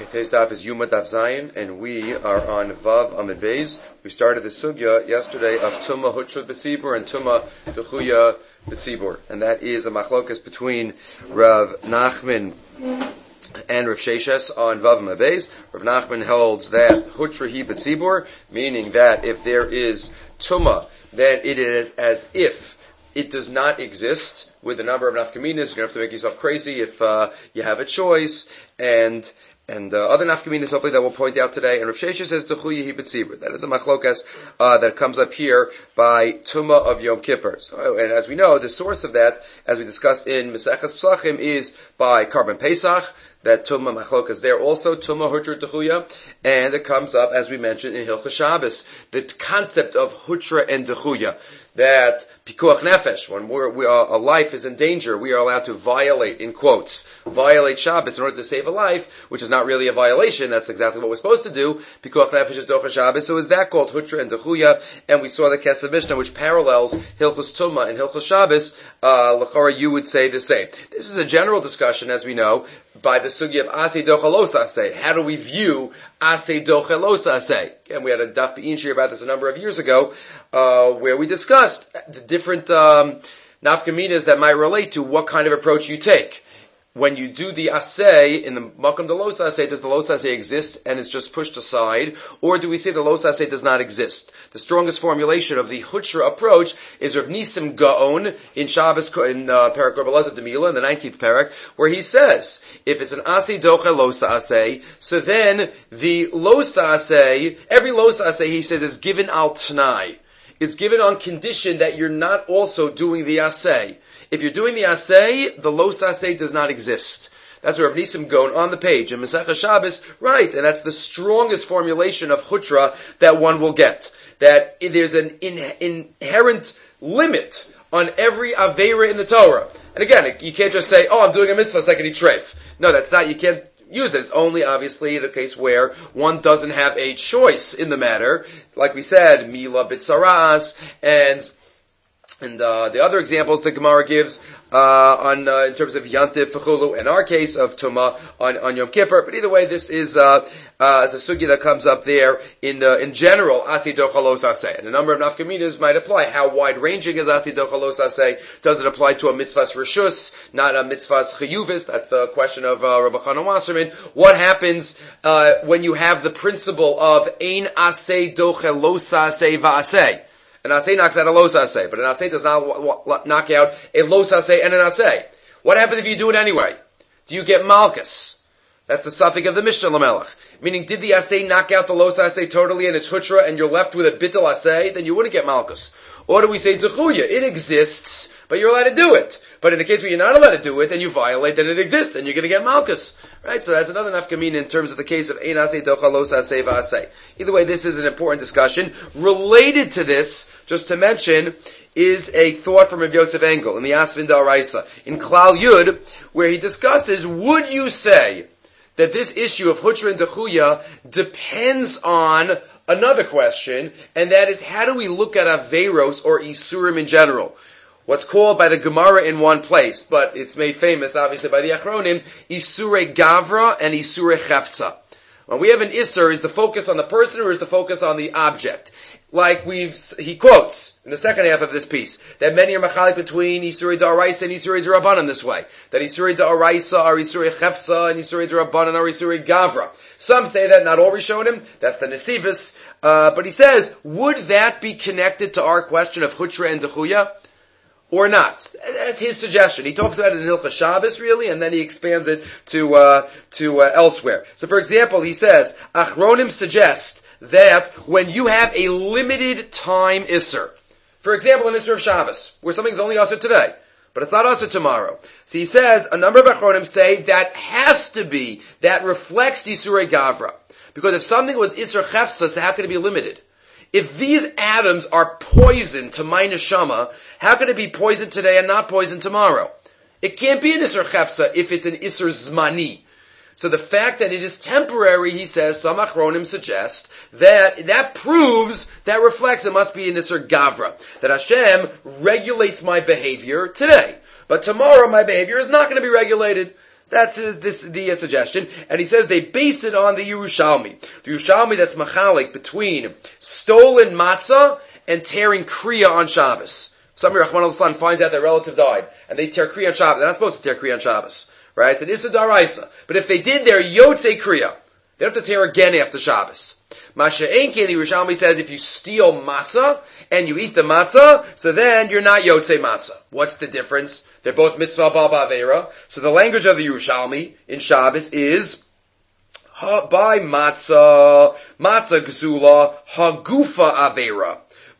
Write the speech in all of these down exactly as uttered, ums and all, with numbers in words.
Today's daf is Yuma Daf Zayin, and we are on Vav Amid Beis. We started the sugya yesterday of Tuma Hutrud B'tzibur and Tuma Dechuya B'tzibur, and that is a machlokas between Rav Nachman and Rav Sheshes on Vav Amid Beis. Rav Nachman holds that Hutrahi B'tzibur, meaning that if there is Tuma, then it is as if it does not exist. With a number of nafkaminas, you're going to have to make yourself crazy if uh, you have a choice, and and uh, other nafkaminas hopefully that we'll point out today. And Rav Sheshes says Dechuya hi b'tzibur. That is a machlokas uh, that comes up here by Tuma of Yom Kippur. So, and as we know, the source of that, as we discussed in Maseches Pesachim, is by Karban Pesach. That Tuma machlokas there also, Tuma Hutra Dechuya, and it comes up, as we mentioned, in Hilchos Shabbos, the concept of Hutra and Dechuya, that Pikuach Nefesh, when we're, we are, a life is in danger, we are allowed to violate, in quotes, violate Shabbos in order to save a life, which is not really a violation, that's exactly what we're supposed to do. Pikuach Nefesh is Docha Shabbos, so is that called Hutra and Dechuya, and we saw the Kesef Mishnah, which parallels Hilchos Tuma and Hilchos Shabbos, uh, L'chora, you would say the same. This is a general discussion, as we know, by the sugi of Aseh Docha Lo Saseh. How do we view Aseh Docha Lo Saseh? Again, we had a Daf Be'in Shir about this a number of years ago, uh, where we discussed the different um, nafkaminas that might relate to what kind of approach you take. When you do the aseh in the makam de lo saseh, does the lo saseh exist and it's just pushed aside, or do we say the lo saseh does not exist? The strongest formulation of the hutra approach is Rav Nisim Gaon in Shabbos in uh, Parak Rav Elazar Demila in the nineteenth parak, where he says if it's an aseh docha lo saseh, so then the lo saseh, every lo saseh he says is given al t'nai. It's given on condition that you're not also doing the aseh. If you're doing the aseh, the lo saseh does not exist. That's where Rav Nisim Gaon on the page in Masechah Shabbos, right, and that's the strongest formulation of hutra that one will get. That there's an in, inherent limit on every aveira in the Torah. And again, you can't just say, oh, I'm doing a mitzvah, second treif. No, that's not, you can't use it. It's only obviously the case where one doesn't have a choice in the matter. Like we said, Mila Bitzaras, and And uh, the other examples the Gemara gives uh, on uh, in terms of Yantif Fechulu, in our case of Tuma on, on Yom Kippur. But either way, this is uh, uh, it's a sugya that comes up there in the, in general. Aseh Docha Lo Saseh, and a number of nafkaminas might apply. How wide ranging is Aseh Docha Lo Saseh? Does it apply to a mitzvahs reshus, not a mitzvahs chiyuvis? That's the question of uh, Rabbi Chana Wasserman. What happens uh, when you have the principle of Ein Aseh Docha Lo Saseh Va'aseh? An aseh knocks out a lo saseh, but an aseh does not w- w- knock out a lo saseh and an aseh. What happens if you do it anyway? Do you get malchus? That's the suffix of the Mishnah Lamelech. Meaning, did the aseh knock out the lo saseh totally and it's hutra, and you're left with a bittul aseh, then you wouldn't get malchus. Or do we say dechuya? It exists, but you're allowed to do it. But in the case where you're not allowed to do it, and you violate, then it exists, and you're going to get malchus. Right? So that's another nafkamina in terms of the case of ein aseh docha lo saseh va'aseh. Either way, this is an important discussion. Related to this, just to mention, is a thought from Rav Yosef Engel in the Asvin D'Oraisa, in Klal Yud, where he discusses, would you say that this issue of hutra and dechuya depends on another question, and that is, how do we look at averos or isurim in general? What's called by the Gemara in one place, but it's made famous, obviously, by the Achronim, Isure Gavra and Isure Chefza. When we have an Isur, is the focus on the person or is the focus on the object? Like we've, he quotes in the second half of this piece, that many are machalik between Isure D'Oraisa and Isure D'Rabbanan this way. That Isure D'Oraisa are Isure Chefza and Isure D'Rabbanan are Isure Gavra. Some say that, not all Rishonim, that's the Nesivus, uh, but he says, would that be connected to our question of Hutra and Dechuya? Or not. That's his suggestion. He talks about it in Hilchos Shabbos, really, and then he expands it to uh, to uh, elsewhere. So, for example, he says, Achronim suggest that when you have a limited time Isser, for example, an Isser of Shabbos, where something's only Isser today, but it's not Isser tomorrow. So he says, a number of Achronim say that has to be, that reflects Isurei Gavra. Because if something was Isser Chefza, so how can it be limited? If these atoms are poison to my neshama, how can it be poison today and not poison tomorrow? It can't be an Isser Chefza if it's an Isser Zmani. So the fact that it is temporary, he says, some Achronim suggest, that that proves, that reflects it must be an Isser Gavra. That Hashem regulates my behavior today. But tomorrow my behavior is not going to be regulated. That's uh, this the uh, suggestion, and he says they base it on the Yerushalmi. The Yerushalmi that's machalik between stolen matzah and tearing kriya on Shabbos. Somebody, Rahman al-Islam, finds out their relative died, and they tear kriya on Shabbos. They're not supposed to tear kriya on Shabbos, right? It's an Issa Daraisa. But if they did, they're Yotzei kriya. They don't have to tear again after Shabbos. Masha Enki, the Yerushalmi says, if you steal matzah and you eat the matzah, so then you're not Yotzei matzah. What's the difference? They're both mitzvah bal ba'avera. So the language of the Yerushalmi in Shabbos is ha by matzah, matzah gzula, hagufa avera.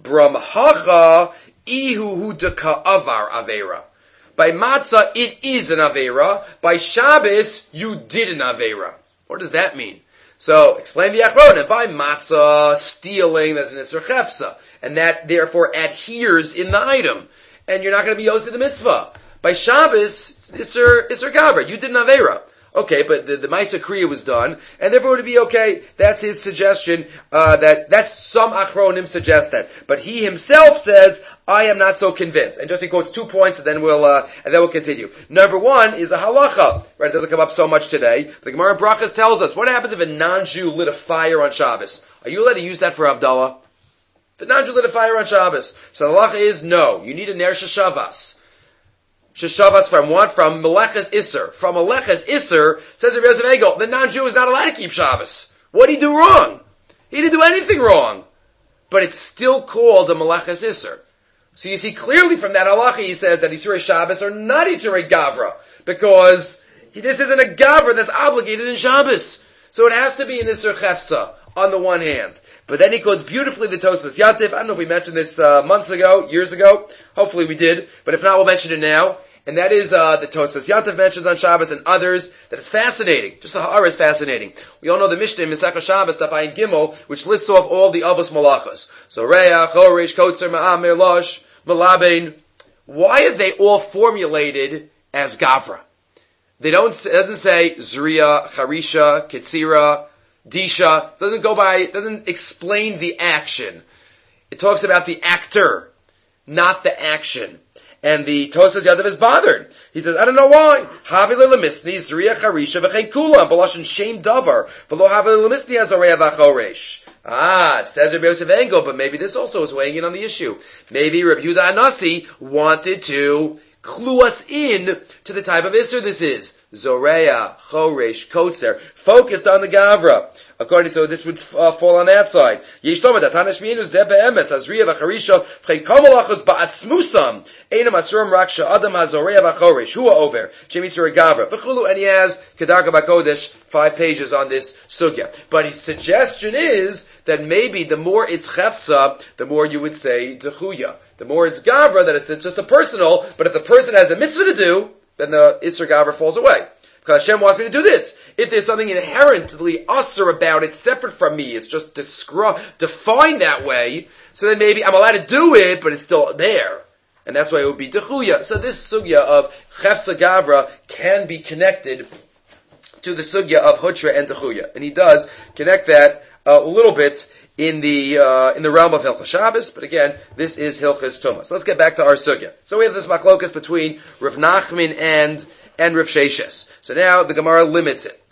Bramhacha ihu deka avar avera. By matzah, it is an avera. By Shabbos, you did an avera. What does that mean? So, explain the Achronim. By matzah, stealing, that's an Isser Chefsa. And that, therefore, adheres in the item. And you're not going to be Yosef the mitzvah. By Shabbos, Isser, Isser Gabra. You did an Aveira. Okay, but the, the Maisa Kriya was done, and therefore it would be okay. That's his suggestion, uh, that, that's some Achronim suggest that. But he himself says, I am not so convinced. And just he quotes two points, and then we'll, uh, and then we'll continue. Number one is a halacha. Right, it doesn't come up so much today. The Gemara in Brachas tells us, what happens if a non-Jew lit a fire on Shabbos? Are you allowed to use that for Havdalah? The non-Jew lit a fire on Shabbos. So the halacha is no. You need a Ner Sheshavas. Sheshavas from what? From Meleches Isser. From Meleches Isser, says Rabbi Yosef Egel, the non-Jew is not allowed to keep Shabbos. What did he do wrong? He didn't do anything wrong. But it's still called a Meleches Isser. So you see clearly from that halacha he says that Isurei Shabbos are not Isurei Gavra. Because this isn't a Gavra that's obligated in Shabbos. So it has to be an Isser Chefsa on the one hand. But then he quotes beautifully the Tosfos Yantif. I don't know if we mentioned this uh, months ago, years ago. Hopefully we did. But if not, we'll mention it now. And that is uh, the Tosfos Yantif mentions on Shabbos and others. That is fascinating. Just the Ha'ara is fascinating. We all know the Mishnah in Mesachah Shabbos, Daf Ayin Gimel, which lists off all the Avos Malachas. So Reach, Choresh, Kotzer, Ma'amer, Losh, Malabein. Why are they all formulated as Gavra? They don't. It doesn't say Zriya, Charisha, Ketzira, Disha. Doesn't go by. Doesn't explain the action. It talks about the actor, not the action. And the Tosas Yadav is bothered. He says, I don't know why. Havi le'lemisni Zriya Charisha v'chein kulam b'lashon shem davar v'lo havi le'lemisni azoreya v'choresh. Ah, says Rabbi Yosef Engel, but maybe this also is weighing in on the issue. Maybe Rabbi Yehuda Anasi wanted to clue us in to the type of Isser this is. Zoreya, Choresh, Kotzer, focused on the Gavra. According to, so this would uh, fall on that side. Yeshloma datana shmiinu zeh be'emes azriya v'charisha v'chein kamalachos ba'atzmusam einam asurim rak she'adam hazoreya v'choresh hua over shem yisur gavra v'chulu, and he has kedarka b'kodesh five pages on this sugya. But his suggestion is that maybe the more it's chefsa, the more you would say dechuya. The more it's gavra, that it's, it's just a personal. But if the person has a mitzvah to do, then the isur gavra falls away. Because Hashem wants me to do this. If there's something inherently usher about it, separate from me, it's just descri- defined that way, so then maybe I'm allowed to do it, but it's still there. And that's why it would be dechuya. So this sugya of chefsa gavra can be connected to the sugya of hutra and dechuya. And he does connect that uh, a little bit in the uh, in the realm of Hilchas Shabbos, but again, this is Hilchas Tumah. So let's get back to our sugya. So we have this machlokas between Rav Nachman and and Rav Sheshes. So now the Gemara limits it.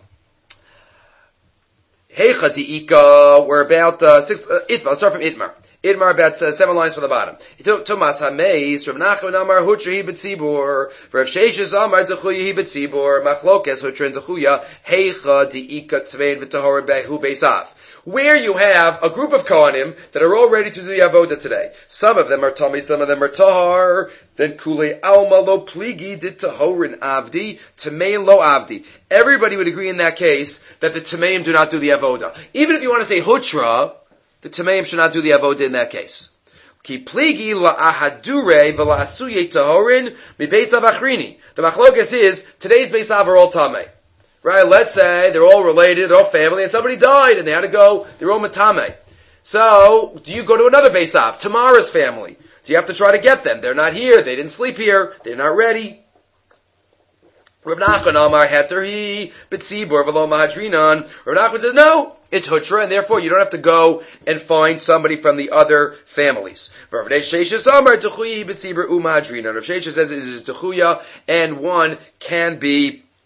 Heicha di'ika, we're about uh, six. Uh, Itmar. Let's start from Itmar. Itmar, about uh, seven lines from the bottom. Tumas hameis, Rav Nachman amar hutra hi b'tzibur, Rav Sheshes amar dechuya hi b'tzibur, machlokes hutra and dechuya, heicha di'ika tzvein v'tahor behu beisav. Where you have a group of Kohanim that are all ready to do the Avodah today. Some of them are Tomei, some of them are Tahar. Then Kulei Alma lo pligi did Tahorin Avdi, Tamein lo Avdi. Everybody would agree in that case that the Tameim do not do the Avodah. Even if you want to say Hutra, the Tameim should not do the Avodah in that case. Ki pligi la ahadure v'la asuye Tahorin mi Beisav Achrini. The machlokas is, today's Beisav are all Tamei. Right, let's say they're all related, they're all family, and somebody died, and they had to go, they're all matame. So, do you go to another Beisav, Tamara's family? Do you have to try to get them? They're not here, they didn't sleep here, they're not ready. Rav Nachman Amar Heterhi B'tzibur V'lo Mahadrinan. Rav Nachman says, no, it's Hutra, and therefore you don't have to go and find somebody from the other families. Rav Sheshes Amar Dechuya B'tzibur Umahadrinan. Rav Sheshes says it is Dechuya, and one can be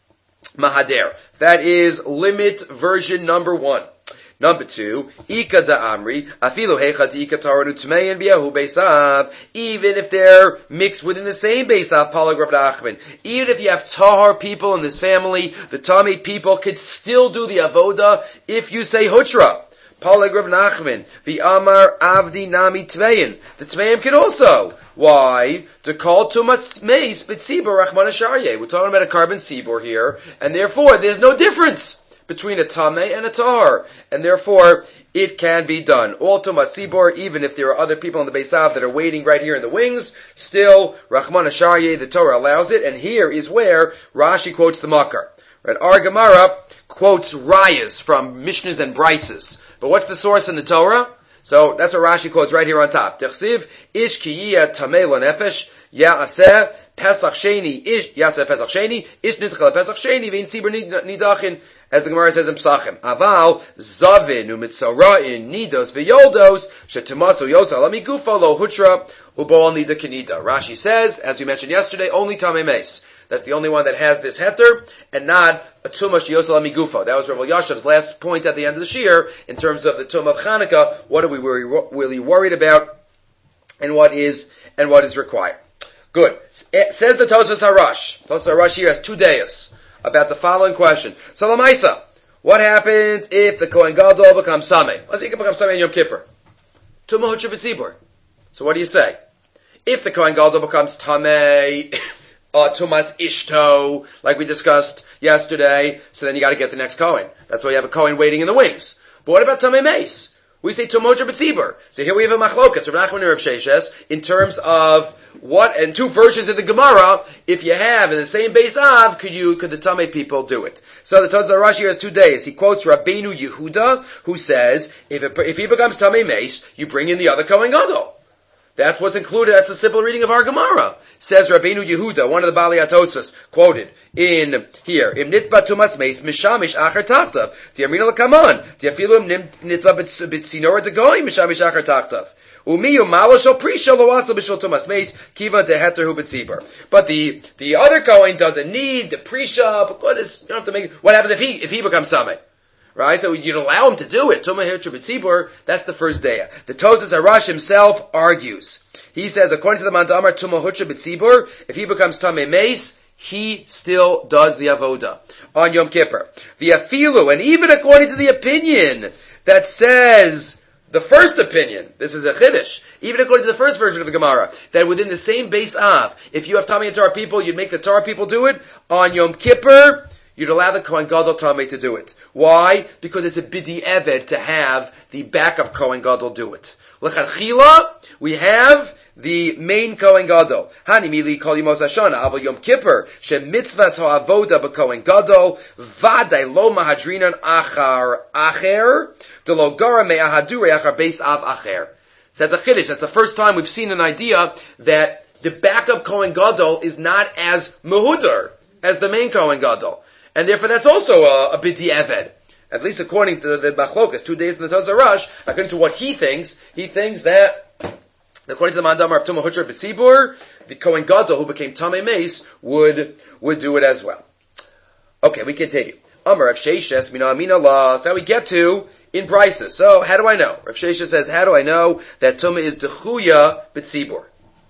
Mahader. So that is limit version number one. Number two, Ika da Amri, Afilu Hecha Ika Taranu Tmeyan Biyahu Beisav, even if they're mixed within the same Beisav, Palag Rav Nachman. Even if you have Tahar people in this family, the Tamei people could still do the Avoda if you say Hutra. Palag Rav Nachman, the Amar Avdi Nami Tmeyan. The Tmeyan can also. Why? To call Tumas Meis B'tzibur Rachman Asharye. We're talking about a carbon Sibur here, and therefore there's no difference between a Tameh and a Tahar, and therefore it can be done. All Tumas Sibur, even if there are other people in the Beisav that are waiting right here in the wings, still Rachman Asharye, the Torah allows it, and here is where Rashi quotes the Makar. Right? Our Gemara quotes Rayas from Mishnahs and Brises. But what's the source in the Torah? So that's what Rashi quotes right here on top. Techsiv ish kiyya tamei lo nefesh ya'aseh pesach sheni ish ya'aseh pesach sheni ish nidchel pesach sheni vein sibur nidachin, as the Gemara says in Psachim. Aval zavin umitzarain nidos v'yoldos shetumasu yotza lamigufa lo hutra ubol nida kenida. Rashi says, as we mentioned yesterday, only tamei meis. That's the only one that has this heter, and not a tumah sheyosel amigufo. That was Rav Yashev's last point at the end of the shir in terms of the tumah of Chanukah. What are we really, really worried about, and what is and what is required? Good. Says the Tosfos Harash. Tosfos Harash here has two days about the following question. So Lamaisa, what happens if the Kohen Gadol becomes Sameh? Let's say he can become Sameh in Yom Kippur. Tumah hutra b'tzibur. So what do you say? If the Kohen Gadol becomes Tameh, Uh, Tumas Ishto, like we discussed yesterday, so then you gotta get the next Kohen. That's why you have a Kohen waiting in the wings. But what about Tamei Meis? We say Tumoja B'tzibur. So here we have a Machlokas, Rav Nachman and Rav Sheshes, in terms of what, and two versions of the Gemara, if you have in the same Beis Av, could you, could the Tamei people do it? So the Tosfos Rashi has two days. He quotes Rabbeinu Yehuda, who says, if it, if he becomes Tamei Meis, you bring in the other Kohen Gadol. That's what's included. That's the simple reading of our Gemara. Says Rabbeinu Yehuda, one of the Bali Atosas, quoted in here. Im nitba tumas meis mishamish acher tachtav. Tiamrina lekaman. Tiafilu nitba bitzinora degoy mishamish acher tachtav. Umiyu malosho prisha loaso b'shul tumas meis kiva deheter hu b'tzibur. But the the other Kohen doesn't need the prisha because you don't have to make. What happens if he if he becomes Sameh? Right, so you'd allow him to do it. Tumah Hircha B'tzibur, that's the first day. The Tosfos Harash himself argues. He says, according to the Mandamar, Tumah Hircha B'tzibur, if he becomes Tamei Meis, he still does the Avoda on Yom Kippur. The Afilu, and even according to the opinion that says, the first opinion, this is a Chiddush, even according to the first version of the Gemara, that within the same Beis Av, if you have Tamei and Torah people, you'd make the Torah people do it, on Yom Kippur, you'd allow the Kohen Gadol Tamei to do it. Why? Because it's a bidi eved to have the backup Kohen Gadol do it. L'chanchila, we have the main Kohen Gadol. Hani mili kol yimos hashana, aval Yom Kippur, she mitzvahs ha'avoda b'Kohen Gadol, vaday lo mahadrinan achar acher, de lo gara me'ahadure achar beis av acher. So that's a chiddush. That's the first time we've seen an idea that the backup Kohen Gadol is not as mehudar as the main Kohen Gadol. And therefore that's also a, a bidi eved. At least according to the, the Machlokas, two days in the Tosfos Harash, according to what he thinks, he thinks that, according to the Mandamar of Tumah Hutra B'tzibur, the Kohen Gadol who became Tamei Meis would, would do it as well. Okay, we continue. Amar Rav Sheshes, mina amina las. Now we get to, in Brises. So, how do I know? Rav Sheshes says, how do I know that Tumah is Dechuya B'tzibur?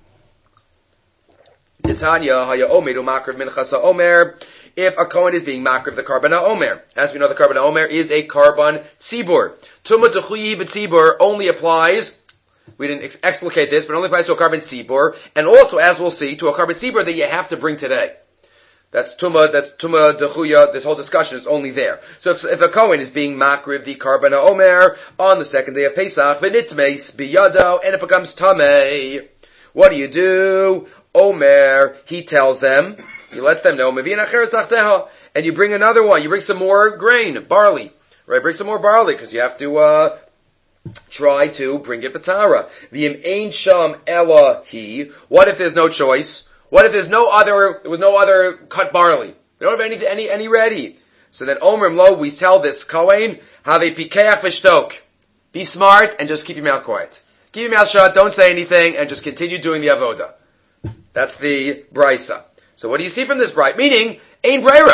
Titanya, haya omer u'makriv minchas ha'omer. If a Kohen is being makriv the Karban HaOmer. As we know, the Karban HaOmer is a Karban Tzibur. Tumah Dechuyi B'tzibur only applies, we didn't ex- explicate this, but only applies to a Karban Tzibur, and also, as we'll see, to a Karban Tzibur that you have to bring today. That's Tumah, that's Tumah Dechuya, this whole discussion is only there. So if, if a Kohen is being makriv the Karban HaOmer on the second day of Pesach, v'nitmeis biyado, and it becomes Tamei, what do you do? Omer, he tells them, he lets them know, and you bring another one, you bring some more grain, barley, right? Bring some more barley, because you have to, uh, try to bring it Batara. V'im ein sham ela he, what if there's no choice? What if there's no other, there was no other cut barley? We don't have any, any, any ready. So then Omer Lo, we tell this Kohen, have a pikeach v'shtok. Be smart and just keep your mouth quiet. Keep your mouth shut, don't say anything, and just continue doing the avoda. That's the brisa. So what do you see from this brite? Meaning, ein breira.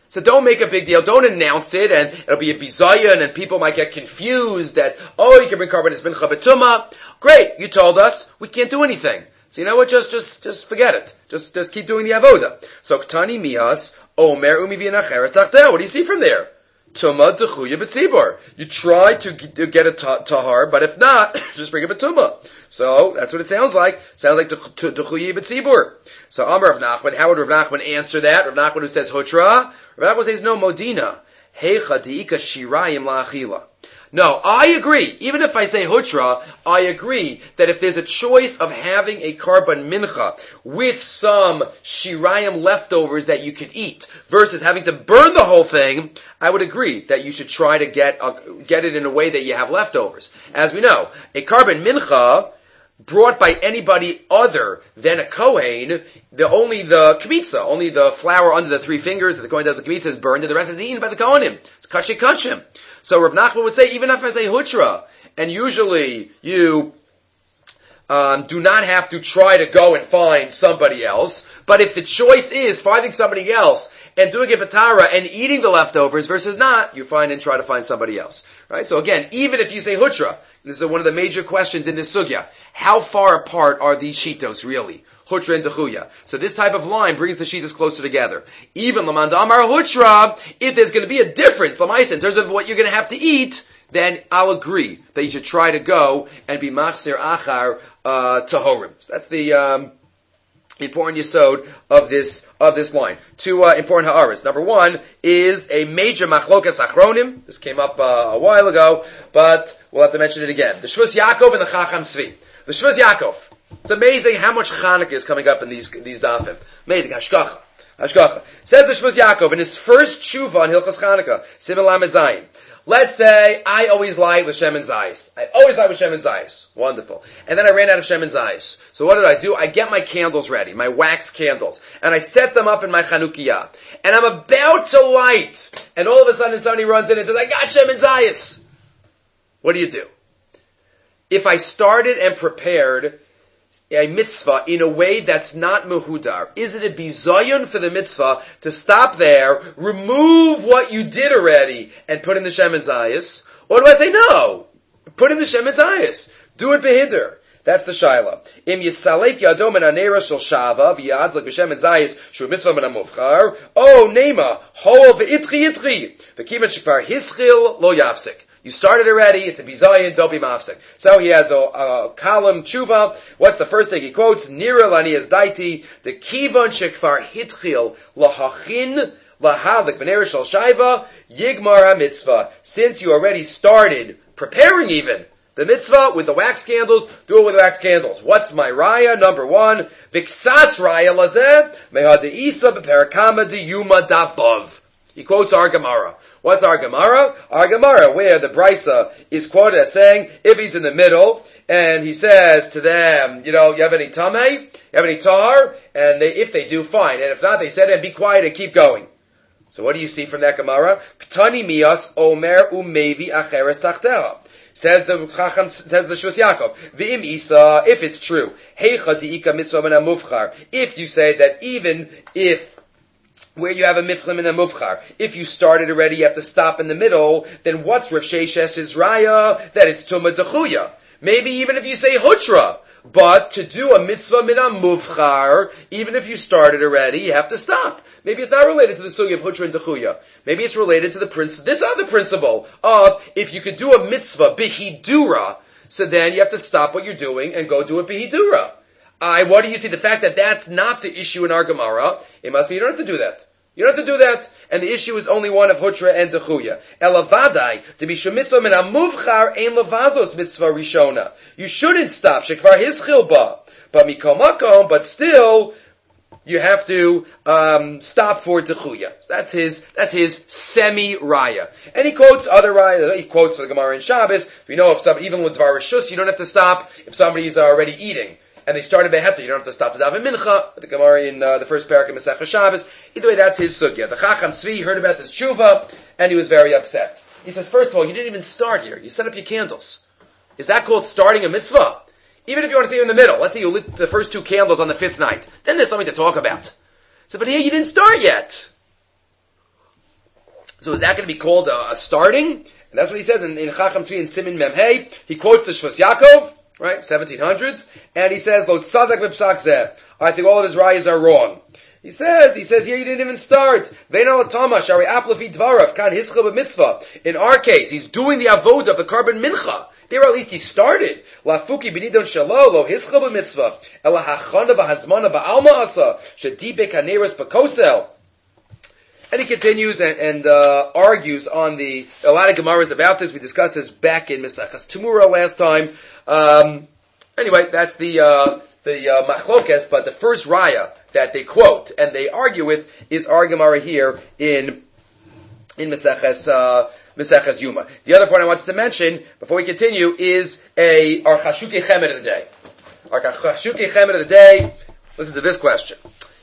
So don't make a big deal. Don't announce it, and it'll be a bizayon, and people might get confused that, oh, you can bring karbanis mincha b'tumah. Great, you told us. We can't do anything. So you know what? Just, just, just forget it. Just, just keep doing the avoda. So ktani mihas omer umivian acheret tachteh. What do you see from there? Tumah dechuya b'tzibor. You try to get a tahar, but if not, just bring a b'tumah. So that's what it sounds like. Sounds like dechuya b'tzibor. So Amar Rav Nachman, how would Rav Nachman answer that? Rav Nachman who says hutra. Rav Nachman says no modina. Heicha diika shirayim la'achila. No, I agree. Even if I say hutra, I agree that if there's a choice of having a karban mincha with some shirayim leftovers that you could eat versus having to burn the whole thing, I would agree that you should try to get uh, get it in a way that you have leftovers. As we know, a karban mincha brought by anybody other than a Kohen, the only the kmitza, only the flour under the three fingers that the Kohen does the kmitza is burned, and the rest is eaten by the Kohanim. It's kachim kachim. So Rav Nachman would say, even if I say hutra, and usually you um, do not have to try to go and find somebody else, but if the choice is finding somebody else and doing a batara and eating the leftovers versus not, you find and try to find somebody else. Right? So again, even if you say hutra, this is one of the major questions in this sugya. How far apart are these shitos really? Hutra and Dechuya. So this type of line brings the shitas closer together. Even Lamanda Amar Hutra, if there's going to be a difference, Lamaisa, in terms of what you're going to have to eat, then I'll agree that you should try to go and be Machsir Achar uh, Tahorim. So that's the um, important yesod of this of this line. Two uh, important ha'aras. Number one is a major machlokas achronim. This came up uh, a while ago, but we'll have to mention it again. The Shvus Yaakov and the Chacham Tzvi. The Shvus Yaakov. It's amazing how much Chanukah is coming up in these these dafim. Amazing. Hashkacha. Hashkacha. Says the Shvus Yaakov in his first tshuva on Hilchas Chanukah, Siman Lamed Zayin. Let's say I always lie with Shem and Zayis. I always lie with Shem and Zayis. Wonderful. And then I ran out of Shem and Zayis. So what did I do? I get my candles ready, my wax candles, and I set them up in my Chanukiah. And I'm about to light, and all of a sudden somebody runs in and says, I got Shem and Zayis. What do you do? If I started and prepared a mitzvah in a way that's not mehudar, is it a bizayon for the mitzvah to stop there, remove what you did already, and put in the Shem and Zayis? Or do I say no? Put in the Shem and Zayis. Do it behidr. That's the shaila. Im yisalek yadom and anera shel shava v'yadlik b'Shem and Zayis shu mitzvah min hamuvchar. Oh nema ho v'itchi itchi v'kivan shepar hischil lo yafsik. You started already, it's a bizayin, don't be mafsik. So he has a, a column, tshuva. What's the first thing he quotes? Nira lanias daiti, the kivan shekfar hitchil, lahachin, lahalik, b'nei shel shaiva, yigmar ha-mitzvah. Since you already started preparing even the mitzvah with the wax candles, do it with the wax candles. What's my raya? Number one, viksas raya lazeh, meha de'isa b'perakama de'yuma davav. He quotes our Gemara. What's our Gemara? Our Gemara, where the Brisa is quoted as saying, if he's in the middle, and he says to them, you know, you have any tameh? You have any tahar? And they, if they do, fine. And if not, they said, and be quiet and keep going. So what do you see from that Gemara? Ktani mias omer umevi acheres tachteha. Says the Chacham, says the Shus Yaakov. V'im isa, if it's true, heicha diika mitzvah min hamuvchar. If you say that even if where you have a mifchlim and a mufchar, if you started already, you have to stop in the middle, then what's Rav Shesh's raya? That it's tumah dechuya. Maybe even if you say hutra, but to do a mitzvah min a mufchar, even if you started already, you have to stop. Maybe it's not related to the sugi of hutra and dechuya. Maybe it's related to the princ- this other principle of if you could do a mitzvah bihidura, so then you have to stop what you're doing and go do a bihidura. I, what do you see? The fact that that's not the issue in our Gemara, it must be you don't have to do that. You don't have to do that. And the issue is only one of Hutra and Dechuya. Elavadai, to be shemitzvah min hamuvchar ein levazos mitzvah rishona. You shouldn't stop. Shekvar hischil ba. But mikom makom, but still, you have to um, stop for Dechuya. So that's his, that's his semi-raya. And he quotes other raya. He quotes the Gemara in Shabbos. We know if somebody, even with Dvar Rishus, you don't have to stop if somebody's already eating. And they started Beheta, you don't have to stop to daven mincha. The Gemara in uh, the first parak in Masechah Shabbos. Either way, that's his sugya. The Chacham Tzvi heard about this tshuva, and he was very upset. He says, first of all, you didn't even start here. You set up your candles. Is that called starting a mitzvah? Even if you want to say in the middle, let's say you lit the first two candles on the fifth night, then there's something to talk about. So, but here you didn't start yet. So is that going to be called a, a starting? And that's what he says in, in Chacham Tzvi and Simin Memhei. He quotes the Shvus Yaakov, right, seventeen hundreds, and he says, Lo tzadek b'psak zeh. I think all of his rayas are wrong. He says, he says here you didn't even start. In our case, he's doing the avodah of the carbon mincha. There at least he started. Lafuki b'nidon shalo lo hischel b'mitzvah. Ela hachana v'hazmana ba'alma asa. Shedibek haneres b'kosel. And he continues and, and uh, argues on the, a lot of Gemaras about this. We discussed this back in Mesachas Tumura last time. Um, anyway, that's the, uh, the uh, machlokes, but the first raya that they quote and they argue with is our Gemara here in, in Mesachas, uh, Mesachas Yuma. The other point I wanted to mention, before we continue, is a, our Chashuki Chemed of the day. Our Chashuki Chemed of the day, listen to this question.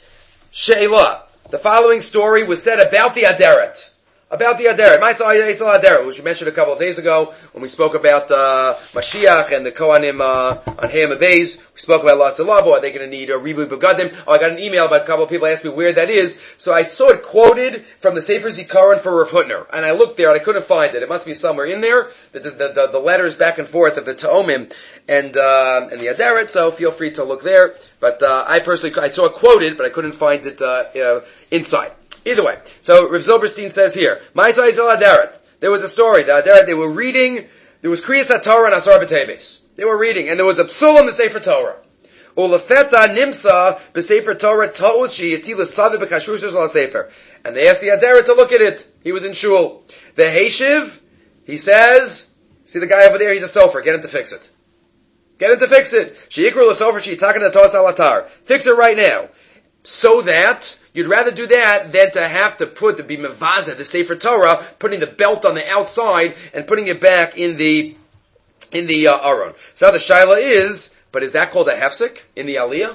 She'elah. The following story was said about the Aderet. About the Aderet. Ma'aseh Yisrael Aderet, which we mentioned a couple of days ago when we spoke about uh, Mashiach and the Kohanim uh, on Hayam Abayz. We spoke about La Salabo. Are they going to need a Rivu Begadim? Oh, I got an email about a couple of people asked me where that is. So I saw it quoted from the Sefer Zikaron for Rav Hutner. And I looked there and I couldn't find it. It must be somewhere in there. The, the, the, the letters back and forth of the Ta'omim and, uh, and the Aderet. So feel free to look there. But uh, I personally, I saw it quoted, but I couldn't find it uh, uh, inside. Either way, so Rav Zilberstein says here, Ma'aseh Yisrael Aderet. There was a story. The Aderet, they were reading. There was Kriyas HaTorah and Asar B'Teves. They were reading, and there was a psul in the Sefer Torah. Ulefeta nimsa b'Sefer Torah ta'us she'yati l'savi b'kashrushes l'Sefer. And they asked the Aderet to look at it. He was in shul. The Heishiv, he says, see the guy over there, he's a sofer. Get him to fix it. Get him to fix it. She'ikru l'sofer she'itaken atos alatar. Fix it right now. So that you'd rather do that than to have to put the bimavaza, the Sefer Torah, putting the belt on the outside and putting it back in the in the uh, aron. So now the shaila is, but is that called a hefsek in the aliyah?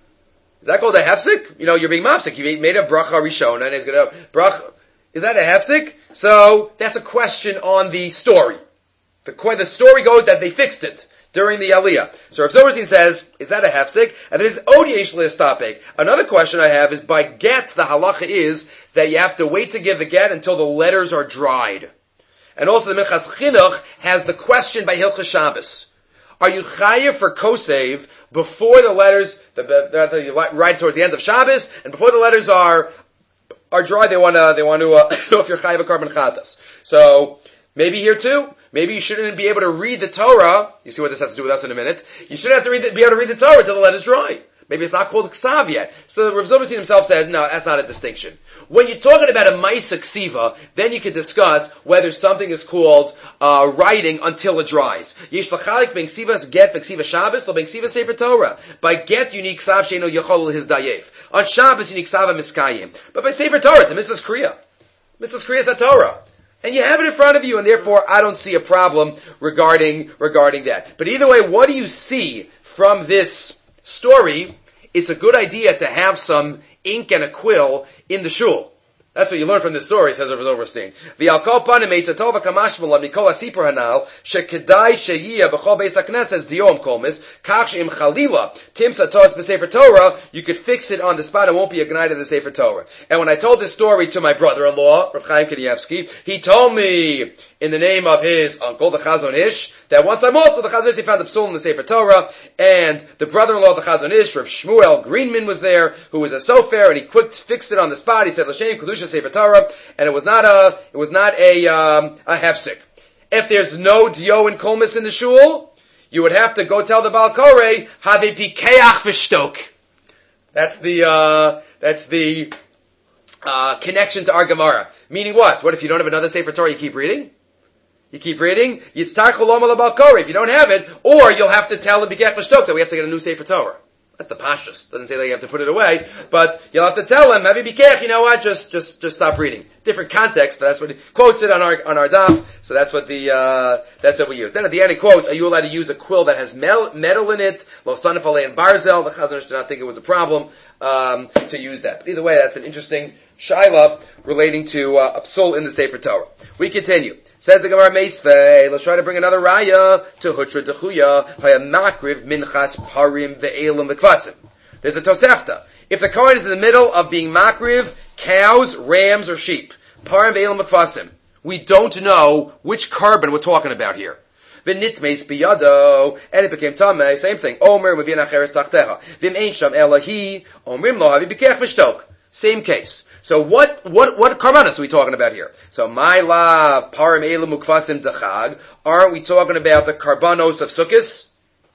Is that called a hefsek? You know, you're being mafsek. You made a bracha rishona, and he's going to bracha. Is that a hefsek? So that's a question on the story. The the story goes that they fixed it during the aliyah. So Rav Zilberstein says, is that a hefsek? And there is odiesh le'estapek. Another question I have is, by get, the halacha is that you have to wait to give the get until the letters are dried. And also the Minchas Chinuch has the question by Hilchas Shabbos. Are you chayiv for kosev before the letters, the, the, the, right towards the end of Shabbos, and before the letters are are dry, they want to they want to uh, know if you're chayiv a carbon chatas. So maybe here too. Maybe you shouldn't be able to read the Torah. You see what this has to do with us in a minute. You shouldn't have to read the, be able to read the Torah until the letter's dry. Maybe it's not called ksav yet. So Rav Zilberstein himself says, no, that's not a distinction. When you're talking about a ma'isa ksiva, then you can discuss whether something is called uh, writing until it dries. Yesh l'chalik ben ksivas get v'ksiva Shabbos, lo ben ksiva sefer Torah. By get, you need ksav sheino yachol his dayef. On Shabbos, you need ksav miskayim. But by sefer Torah, it's a mitzvah's kriya. Mitzvah's kriya is a Torah. And you have it in front of you, and therefore I don't see a problem regarding regarding that. But either way, what do you see from this story? It's a good idea to have some ink and a quill in the shul. That's what you learn from this story, says Rav Zilberstein. V'al panim eitzatova kamashmalam mikol asipur hanal shekedai sheyiyah b'chol beis hakneses diyom kolmis kach she'im chalila timsa tos b'sefer Torah, you could fix it on the spot. It won't be ignited in the sefer Torah. And when I told this story to my brother-in-law, Rav Chaim Kanievsky, he told me in the name of his uncle, the Chazon Ish, that one time also the Chazon Ish, he found the psul in the Sefer Torah, and the brother-in-law of the Chazon Ish, Rav Shmuel Greenman, was there, who was a sofer, and he quick fixed it on the spot. He said, L'shem Kedusha Sefer Torah, and it was not a, it was not a, um, a hefsek. If there's no dio and kolmis in the shul, you would have to go tell the Baal Koreh, have a pikeach v'shtok. That's the, uh, that's the, uh, connection to our Gemara. Meaning what? What if you don't have another Sefer Torah, you keep reading? You keep reading, Yitztar Cholom ala Baal Koreh, if you don't have it, or you'll have to tell the Bikech V'shtok that we have to get a new Sefer Torah. That's the pashtus. Doesn't say that you have to put it away, but you'll have to tell him, Mavi Bikech, you know what, just, just, just stop reading. Different context, but that's what he quotes it on our, on our daf, so that's what the, uh, that's what we use. Then at the end he quotes, are you allowed to use a quill that has metal, metal in it, Lo Sanif Alei and Barzel? The Chazon Ish did not think it was a problem, um, to use that. But either way, that's an interesting shaila relating to, uh, a psul in the Sefer Torah. We continue. Says the Gemara Meisvei, let's try to bring another raya to Hutra Dechuya, Haya Makriv Minchas Parim Ve'elim V'Kvasim. There's a Tosefta. If the Kohen is in the middle of being Makriv, cows, rams, or sheep, Parim ve'elim mukvasim. We don't know which carbon we're talking about here. V'nitmeis biyado, and it became tamei. Same thing. Omer mevin acheres tachtecha. V'im ein sham elahi. Omrim lo havi bikech v'shtok. Same case. So what what what karbanos are we talking about here? So my la parim ve'elim mukvasim dechag. Aren't we talking about the karbanos of Sukkos?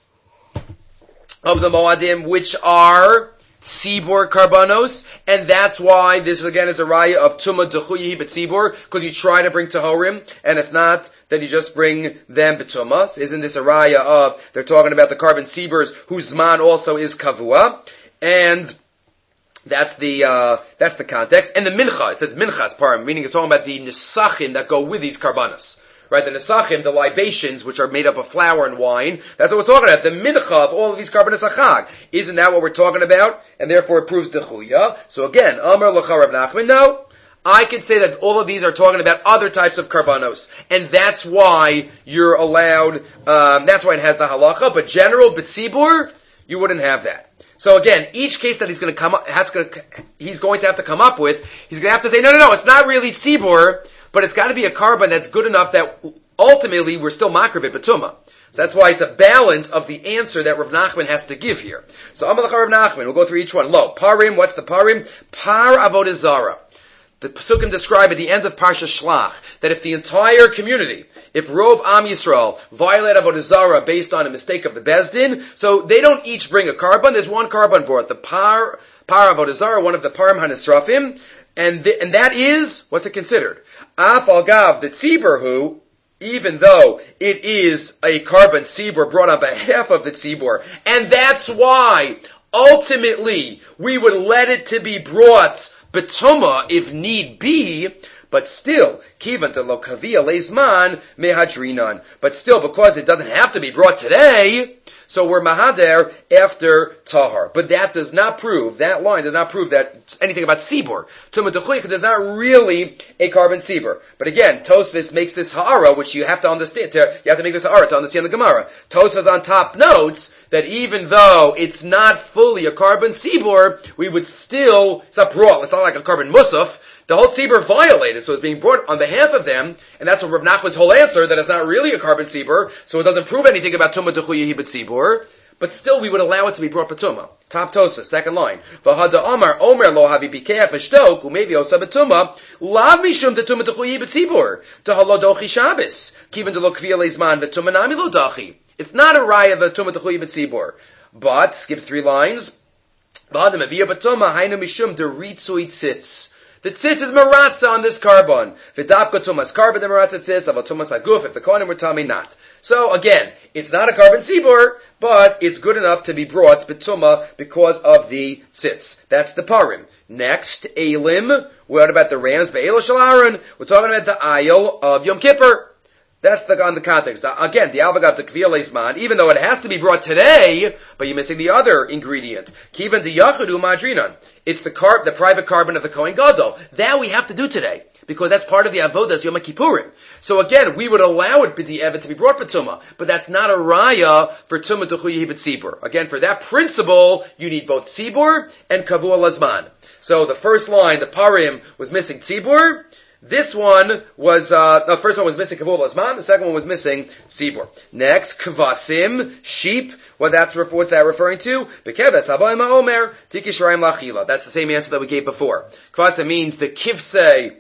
Of the Moadim, which are Tzibor Karbanos, and that's why this again is a raya of Tumah Dechuyi B'Tzibor, because you try to bring Tahorim, and if not, then you just bring them B'Tumah. So isn't this a raya of, they're talking about the carbon Tzibors, whose man also is Kavua, and that's the, uh, that's the context. And the Mincha, it says Minchas Parim, meaning it's talking about the Nisachim that go with these Karbanos. Right, the nesachim, the libations, which are made up of flour and wine, that's what we're talking about. The mincha of all of these karbanos achag. Isn't that what we're talking about? And therefore it proves the chuya. So again, Amar l'cha Rav Nachman, no. I could say that all of these are talking about other types of karbanos. And that's why you're allowed, um, that's why it has the halacha. But general b'tzibur, you wouldn't have that. So again, each case that he's going to come up, has to, he's going to have to come up with, he's going to have to say, no, no, no, it's not really tzibur, but it's got to be a carbon that's good enough that ultimately we're still makrivit b'tumah. So that's why it's a balance of the answer that Rav Nachman has to give here. So Amalach Rav Nachman, we'll go through each one. Lo, parim, what's the parim? Par avodah zara. The Pesukim describe at the end of Parsha Shlach that if the entire community, if Rov Am Yisrael violate avodah zara based on a mistake of the Beis Din, so they don't each bring a carbon. There's one carbon brought, the par par avodah zara, one of the parim hanisrafim, and the, and that is what's it considered? Af al gav, the tzibur who, even though it is a carbon tzibur brought on behalf of the tzibur, and that's why ultimately we would let it to be brought betuma if need be, but still, kivan to lo kavia leizman mehadrinan. But still, because it doesn't have to be brought today, so we're mahader after tahar. But that does not prove, that line does not prove that anything about tzibur. Tumah dechuy, because there's not really a carbon tzibur. But again, Tosfos makes this ha'ara, which you have to understand, to, you have to make this ha'ara to understand the Gemara. Tosfos on top notes that even though it's not fully a carbon tzibur, we would still, it's not brought, it's not like a carbon musaf, the whole tzibur violated, so it's being brought on behalf of them, and that's what Rav Nachman's whole answer, that it's not really a carbon tzibur, so it doesn't prove anything about tumah dechuyahi b'tzibur, but still we would allow it to be brought b'tumah. Top Tosa, second line. V'hada Omar, Omer lo havi bikeach v'shtok, u'mevi osa b'tumah, lav mishum de tumah dechuyahi b'tzibur, to halo dochi Shabbos, kiven de lo kvia leizman v'tumah nami lo dachi. It's not a raya of the tumah dechuyahi b'tzibur, but, skip three lines, v'hada mevia b'tumah, hainu mishum de ritzui tzitz. The tzitz is maratza on this carbon. V'davka tumas carbon de maratza tzitz, ava tumas haguf, if the kohanim were tummy, not. So again, it's not a carbon tzibur, but it's good enough to be brought betuma because of the tzitz. That's the parim. Next, elim. What about the rams? Ve'elo shel Aaron. We're talking about the ayil of Yom Kippur. That's the, on the context. Now, again, the alvagav, the kviyah leisman, even though it has to be brought today, but you're missing the other ingredient. Kivan the yachudu madrinan. It's the carb, the private carbon of the Kohen Gadol. That we have to do today, because that's part of the avodas Yom Kippurim. So again, we would allow it b'di'evet to be brought b'tumah, but that's not a raya for tumah dechuyahi b'tzibur. Again, for that principle, you need both tzibur and kavua lazman. So the first line, the parim, was missing tzibur. This one was, uh, the first one was missing Kavul Asman, the second one was missing Sibor. Next, Kvasim, sheep, what that's, what's that referring to? Bekeves, Habayim Omer, Tiki Sharaim Lachila. That's the same answer that we gave before. Kvasim means the Kivsei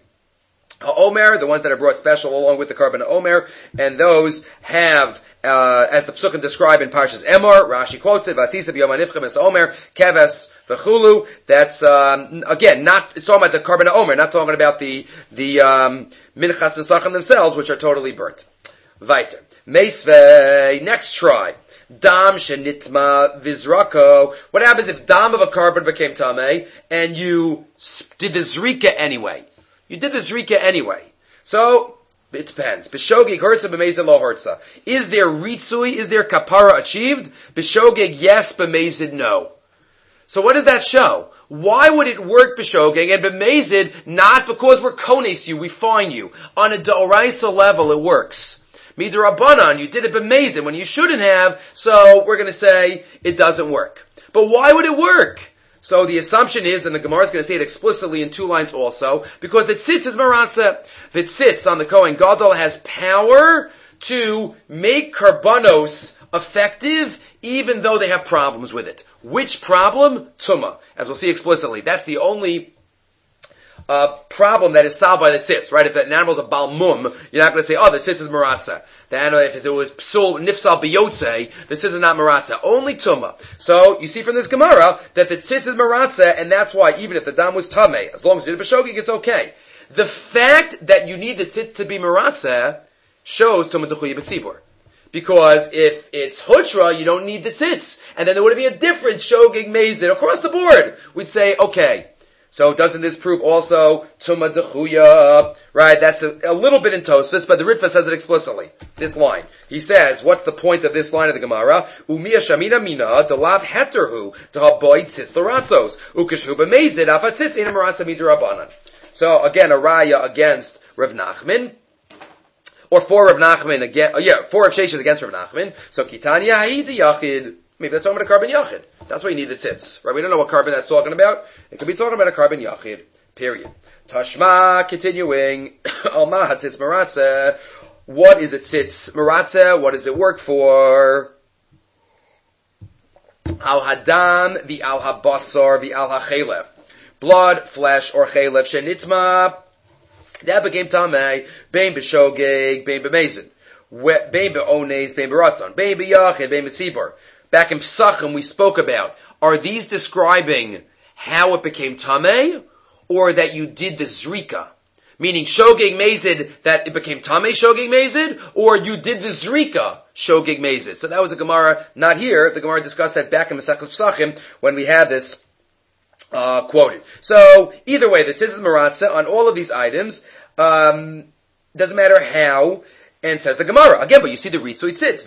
Omer, the ones that are brought special along with the carbon Omer, and those have, uh, as the Psukim describe in Parshas Emor, Rashi quotes it, Vasisa b'yom hanifchem es Omer, Keves, V'chulu, that's, um, again, not, it's talking about the carbon Omer, not talking about the, the, um, Minchas Nesachim themselves, which are totally burnt. Weiter. Meisvei, next try. Dam shenitma vizrako. What happens if dam of a carbon became tameh, and you did the zrika anyway? You did the zrika anyway. So, it depends. B'shogeg hurtza b'mezid lo hurtza. Is there ritzui, is there kapara achieved? B'shogeg yes, b'mezid no. So what does that show? Why would it work b'shogeg and b'mezid not because we're kones you, we fine you. On a d'oraisa level it works. Midrabanan, you did it b'mezid when you shouldn't have, so we're going to say it doesn't work. But why would it work? So the assumption is, and the Gemara is going to say it explicitly in two lines also, because the tzitz is maratza. The tzitz on the Kohen Gadol has power to make karbanos effective, even though they have problems with it. Which problem? Tumah. As we'll see explicitly. That's the only uh, problem that is solved by the tzitz, right? If an animal is a balmum, you're not going to say, oh, the tzitz is maratza. The animal, if it was psul nifsal biyotze, the tzitz is not maratza. Only tumah. So, you see from this Gemara that the tzitz is maratza, and that's why even if the dam was tameh, as long as you did a b'shogig, it's okay. The fact that you need the tzitz to be maratza shows tumah d'chuya b'tzibur. Because if it's hutra, you don't need the tzitz. And then there would be a difference, shogig mezid, across the board. We'd say, okay. So doesn't this prove also tumah d'chuya? Right, that's a, a little bit in Tosfos, but the Ritva says it explicitly. This line. He says, what's the point of this line of the Gemara? Umiya shamina mina, delav heterhu, d'haboy tzitz l'ratzos, ukeshu b'mezid, afa tzitz ina maratza midrabanan. So again, a raya against Rav Nachman. Or for Rav Nachman again, oh yeah, four of Sheish is against Rav Nachman. So Kitanya Ha'i the Yachid. Maybe that's talking about a carbon Yachid. That's why you need the tzitz. Right? We don't know what carbon that's talking about. It could be talking about a carbon Yachid. Period. Tashma, continuing. Alma HaTzitz Maratza. What is a tzitz Maratza? What does it work for? Al Hadam, the Al Habasar, the Al HaChelev. Blood, flesh, or Chelev Shenitma. That became tamei, bein b'shogeg, bein b'mezid, bein b'ones, bein b'ratzon, bein b'yachid, bein b'tzibur. Back in Pesachim we spoke about, are these describing how it became tamei, or that you did the zrika? Meaning shogeg mezid, that it became tamei shogeg mezid, or you did the zrika shogeg mezid. So that was a Gemara, not here, the Gemara discussed that back in Masechus Pesachim, when we had this Uh, quoted. So, either way, the tzitz is maratza on all of these items, um, doesn't matter how, and says the Gemara. Again, but you see the ritzui tzitz.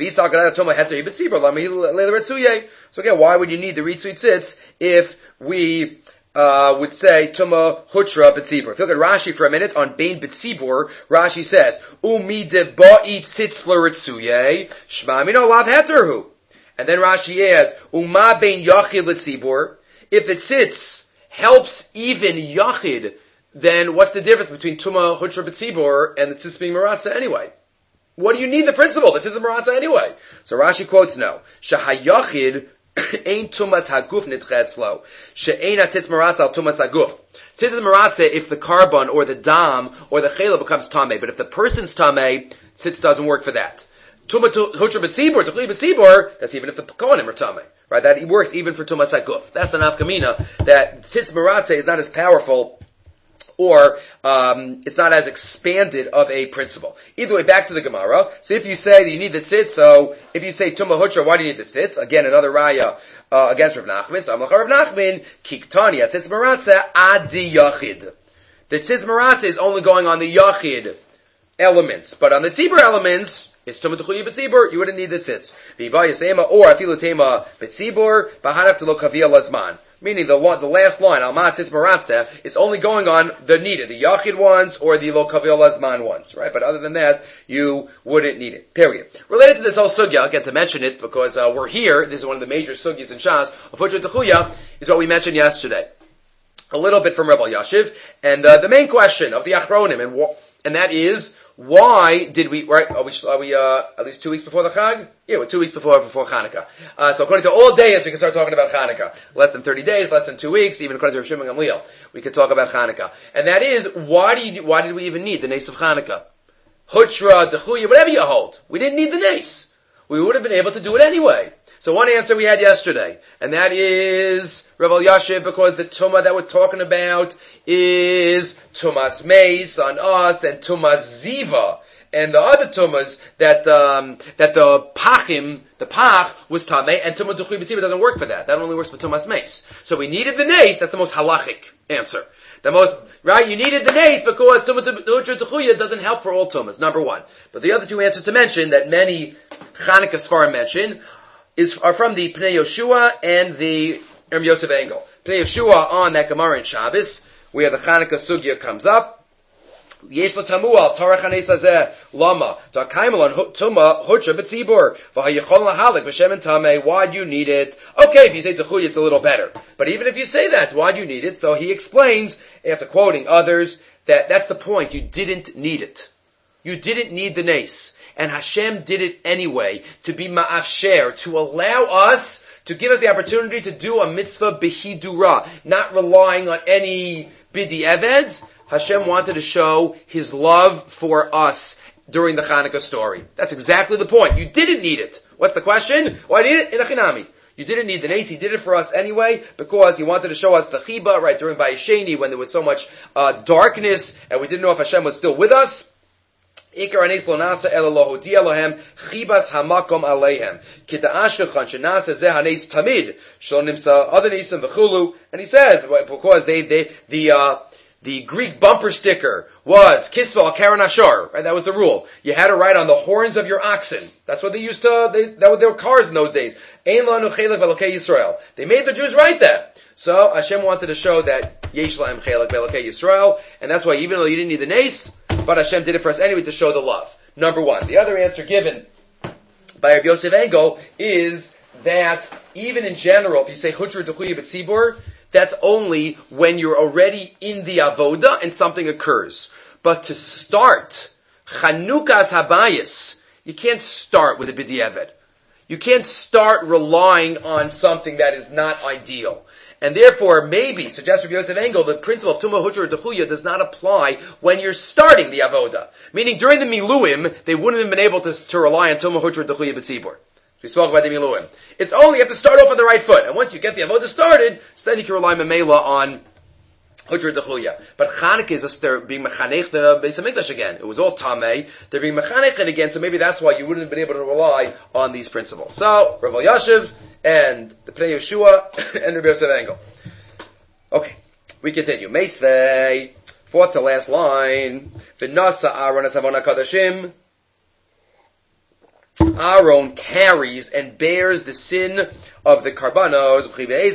So again, why would you need the ritzui tzitz if we, uh, would say, Tuma Hutra B'tzibur? If you look at Rashi for a minute on Bein B'tzibur, Rashi says, Umi deba'i tzitz l'ritzuye, shma mino lav heterhu. And then Rashi adds, Uma bein yachid l'tzibur. If the tzitz helps even yachid, then what's the difference between Tuma Hutra B'tzibur and the tzitz being maratza anyway? What do you need the principle? The tzitz is maratza anyway. So Rashi quotes no. Shahayachid ain't tumas haguf nitchetzlo. She'ein tzitz maratza al tumas haguf. Tzitz is maratza if the carbon or the dam or the chela becomes tamei. But if the person's tamei, tzitz doesn't work for that. Tuma Hutra B'tzibur, Tuchli B'tzibur, that's even if the Kohanim are tamei. Right, that works even for Tumas HaGuf. That's the nafkamina, that tzitz maratze is not as powerful, or um, it's not as expanded of a principle. Either way, back to the Gemara. So if you say that you need the tzitz, so if you say Tumah Hutra, why do you need the tzitz? Again, another raya uh, against Rav Nachman. So Amachar Rav Nachman, Kiktani, tzitz maratze, adi yachid. The tzitz maratze is only going on the yachid elements, but on the tzibur elements, it's Tumah T'chuyi B'tzibur, you wouldn't need the tzitz. V'yiva Yisema, or Afilu Tema B'tzibur, B'hanaf T'lo Kaviyah Lazman. Meaning the the last line, Al Ma'atzitz Maratze, is only going on the needed, the Yachid ones, or the Lo Kaviyah Lazman ones, right? But other than that, you wouldn't need it. Period. Related to this whole sugya, I'll get to mention it, because uh, we're here, this is one of the major sugyas in Shas, of Hutra T'chuya, is what we mentioned yesterday. A little bit from Rebbe Yashiv, and uh, the main question of the Achronim, and, and that is, why did we, right, are we, are we uh, at least two weeks before the Chag? Yeah, we're two weeks before before Hanukkah. Uh, so according to all days, we can start talking about Hanukkah. Less than thirty days, less than two weeks, even according to Rav Shimon Gamliel, we could talk about Hanukkah. And that is, why do you, why did we even need the Nes of Hanukkah? Hutra, Dechuya, whatever you hold. We didn't need the Nes. We would have been able to do it anyway. So one answer we had yesterday, and that is Rav Yashiv, because the Tumah that we're talking about is Tumas Meis on us and Tumas Ziva, and the other Tumas that um, that the Pachim, the Pach was Tameh, and Tumah D'chuy B'tzibur doesn't work for that. That only works for Tumas Meis. So we needed the Nes. That's the most halachic answer. The most, right, you needed the Nes because Tumah D'chuy doesn't help for all Tumas, number one. But the other two answers to mention that many Chanukah Sfarim mention is are from the Pnei Yoshua and the Erm Yosef Engel. Pnei Yoshua on that Gemara in Shabbos, where the Chanukah Sugya comes up, Yesh lo tamual tarach hanes hazeh lama da'kaimelon tuma hutra b'tzibur v'hayechol lahalik b'shem and tameh. Why do you need it? Okay, if you say techuya, it's a little better. But even if you say that, why do you need it? So he explains, after quoting others, that that's the point. You didn't need it. You didn't need the nace. And Hashem did it anyway, to be ma'afsher, to allow us, to give us the opportunity to do a mitzvah b'hidura, not relying on any bidi eveds. Hashem wanted to show His love for us during the Hanukkah story. That's exactly the point. You didn't need it. What's the question? Why did it? In a chinami. You didn't need the nace. He did it for us anyway because He wanted to show us the chiba, right, during Vayisheni when there was so much uh, darkness and we didn't know if Hashem was still with us. Ikar anes lo nasa ela lo hodi Elohem chibas hamakom aleihem kita ashkechan shenasa zeh hanes tamid shlo nimsa other nisim v'chulu. And he says because they they the uh, the Greek bumper sticker was kisva al karen ashar, right? That was the rule. You had to write on the horns of your oxen. That's what they used to. They, that was their cars in those days. Ein lanu chelek v'elokei Yisrael. They made the Jews write that. So Hashem wanted to show that yesh lahem chelek v'elokei Yisrael, and that's why even though you didn't need the nace, but Hashem did it for us anyway to show the love. Number one. The other answer given by Rabbi Yosef Engel is that even in general, if you say Hutra Dechuya B'tzibur, that's only when you're already in the avoda and something occurs. But to start Chanukah's Habayis, you can't start with a b'diavad. You can't start relying on something that is not ideal. And therefore, maybe, suggests Rabbi Yosef Engel, the principle of Tumah Hutra Dechuya does not apply when you're starting the avoda. Meaning, during the Miluim, they wouldn't have been able to, to rely on Tumah Hutra Dechuya B'tzibur. We spoke about the Miluim. It's only you have to start off on the right foot. And once you get the avoda started, so then you can rely Memela on Hutra Dechuya. But Chanukah is just they're being mechanech the Beis HaMikdash again. It was all Tameh. They're being mechanech it again, so maybe that's why you wouldn't have been able to rely on these principles. So, Rav Yashiv and the Pnei Yeshua and Rabbi Yosef Engel. Okay, we continue. Meisvei, fourth to last line. V'nasa Aaron as Havon HaKadashim. Aaron carries and bears the sin of the karbanos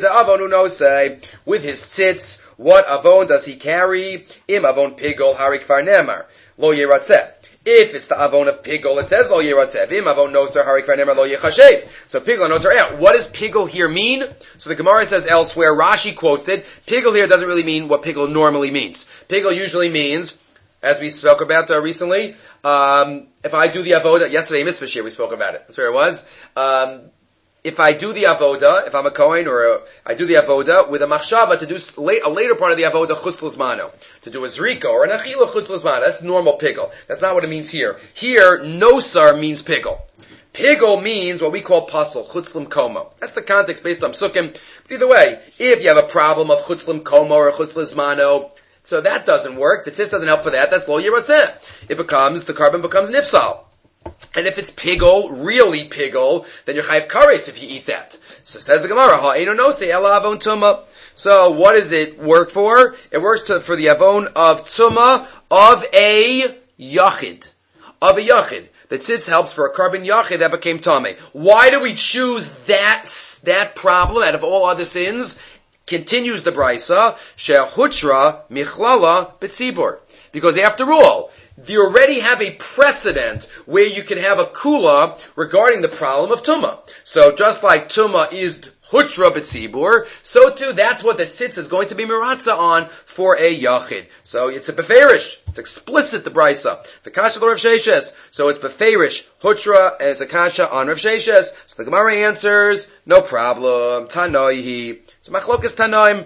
with his tzitz. What avon does he carry? Im avon pigol harik far nemar lo yeratzeh. If it's the avon of pigol, it says lo yeratzeh. Im avon noser harik far nemar lo yechashev. So pigol and noser out. What does pigol here mean? So the Gemara says elsewhere. Rashi quotes it. Pigol here doesn't really mean what pigol normally means. Pigol usually means, as we spoke about uh, recently, um, if I do the avoda, yesterday mitzvah shir we spoke about it. That's where it was. Um, if I do the avoda, if I'm a Kohen or a, I do the avoda with a machshava to do a later part of the avoda chutz l'zmano, to do a zrika or an achila chutz l'zmano, that's normal pigol. That's not what it means here. Here, nosar means pigol. Pigol means what we call pasol, chutz l'mkomo. That's the context based on psukim. But either way, if you have a problem of chutz l'mkomo or chutz l'zmano, so that doesn't work. The tzitz doesn't help for that. That's lo yiratzeh. If it comes, the carbon becomes nifsal. And if it's pigol, really pigol, then you're chayiv kares if you eat that. So says the Gemara, ha'eino nose ela avon tuma. So what does it work for? It works to, for the avon of tuma of a yachid. Of a yachid. The tzitz helps for a carbon yachid that became tameh. Why do we choose that, that problem out of all other sins? Continues the Brisa, she'hutra michlala b'tzibur. Because after all, you already have a precedent where you can have a kula regarding the problem of tumah. So just like tumah is hutra b'tzibur, so too that's what the tzitz is going to be miratza on for a yachid. So it's a beferish. It's explicit, the Brisa. The kasha Rav Sheshes. So it's beferish, hutra, and it's a kasha on Rav Sheshes. So the Gemara answers, no problem. Tanoihi. So machlokas tanoim.